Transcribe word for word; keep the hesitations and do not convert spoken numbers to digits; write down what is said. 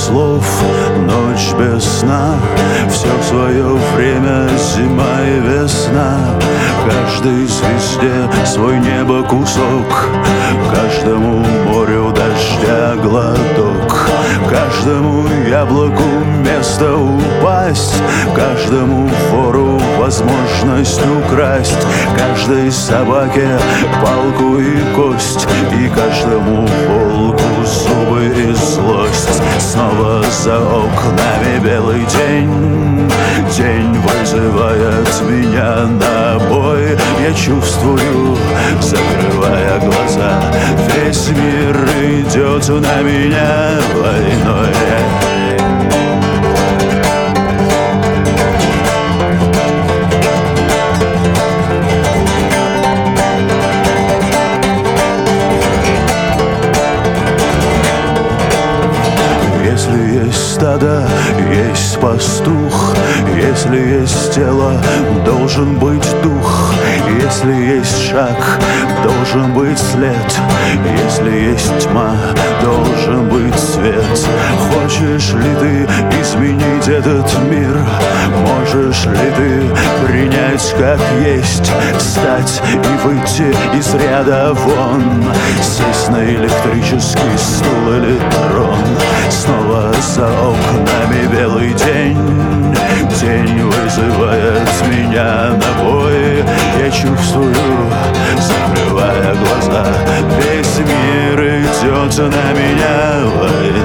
слов, ночь без сна, все свое время зима и весна. Каждой звезде свой небо кусок, каждому морю дождя глоток, каждому яблоку место упасть, каждому вору возможность украсть, каждой собаке палку и кость, и каждому волку зубы и злость. Снова за окнами белый день, день вызывает меня на бой. Я чувствую, закрывая глаза, весь мир идет на меня войной. Если есть стадо, есть пастух, если есть тело, должен быть дух, если есть шаг, должен быть след, если есть тьма, должен быть свет. Хочешь ли ты изменить этот мир? Можешь ли ты принять как есть, встать и выйти из ряда вон, сесть на электрический стул или трон? Снова за окнами белый день, день вызывает меня на бой. Я чувствую, закрывая глаза, весь мир идет на меня.